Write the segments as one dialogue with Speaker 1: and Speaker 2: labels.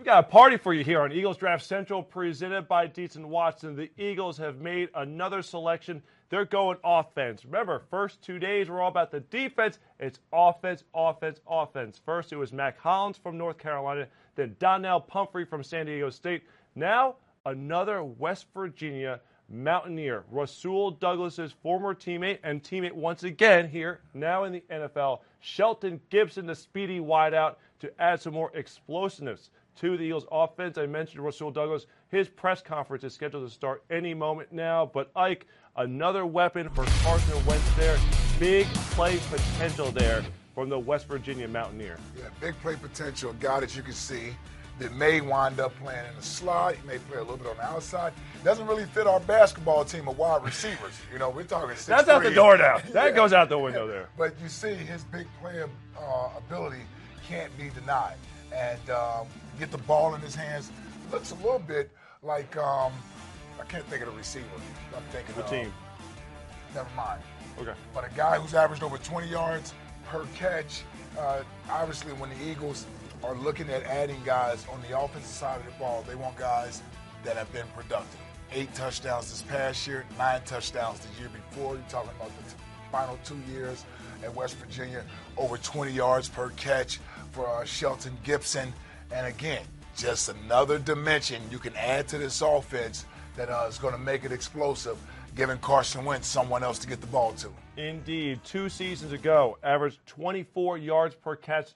Speaker 1: got a party for you here on Eagles Draft Central presented by Dietz and Watson. The Eagles have made another selection. They're going offense. Remember, first 2 days were all about the defense. It's offense, offense, offense. First, it was Mack Hollins from North Carolina, then Donnell Pumphrey from San Diego State. Now, another West Virginia Mountaineer, Rasul Douglas's former teammate and teammate once again here, now in the NFL, Shelton Gibson, the speedy wideout, to add some more explosiveness to the Eagles offense. I mentioned Rasul Douglas. His press conference is scheduled to start any moment now. But Ike, another weapon for Carson Wentz there. Big play potential there from the West Virginia Mountaineer.
Speaker 2: Yeah, big play potential. A guy that you can see that may wind up playing in the slot. He may play a little bit on the outside. Doesn't really fit our basketball team of wide receivers. You know, we're talking 6'3".
Speaker 1: That's out the door now. That goes out the window there.
Speaker 2: But you see his big play ability can't be denied. And get the ball in his hands. Looks a little bit like, I can't think of the receiver. I'm thinking
Speaker 1: the team.
Speaker 2: Never mind.
Speaker 1: Okay.
Speaker 2: But a guy who's averaged over 20 yards per catch. Obviously, when the Eagles are looking at adding guys on the offensive side of the ball, they want guys that have been productive. 8 touchdowns this past year, 9 touchdowns the year before. You're talking about the final 2 years at West Virginia, over 20 yards per catch for Shelton Gibson. And again, just another dimension you can add to this offense that is going to make it explosive, giving Carson Wentz someone else to get the ball to.
Speaker 1: Indeed. 2 seasons ago, averaged 24 yards per catch,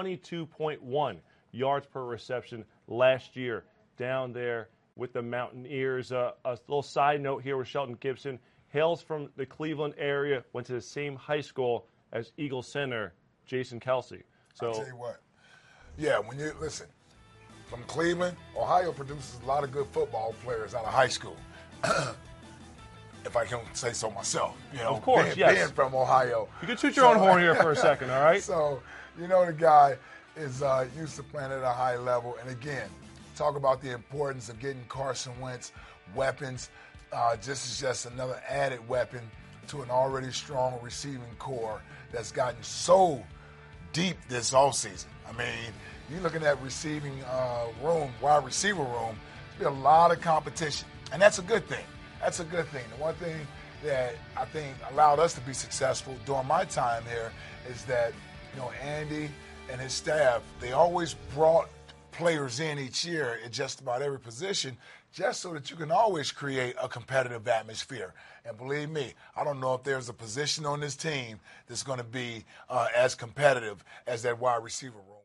Speaker 1: 22.1 yards per reception last year down there with the Mountaineers. A little side note here with Shelton Gibson. Hails from the Cleveland area, went to the same high school as Eagle center Jason Kelce. So
Speaker 2: I'll tell you what. Yeah, when you listen, from Cleveland, Ohio produces a lot of good football players out of high school. If I can say so myself, you know,
Speaker 1: of course, yes.
Speaker 2: Being from Ohio.
Speaker 1: You can toot your own horn here for a second, all right?
Speaker 2: So, you know, the guy is used to playing at a high level. And again, talk about the importance of getting Carson Wentz weapons. This is just another added weapon to an already strong receiving core that's gotten so deep this offseason. I mean, you're looking at receiving room, wide receiver room, there's be a lot of competition. And that's a good thing. That's a good thing. The one thing that I think allowed us to be successful during my time here is that, you know, Andy and his staff, they always brought players in each year at just about every position just so that you can always create a competitive atmosphere. And believe me, I don't know if there's a position on this team that's going to be as competitive as that wide receiver room.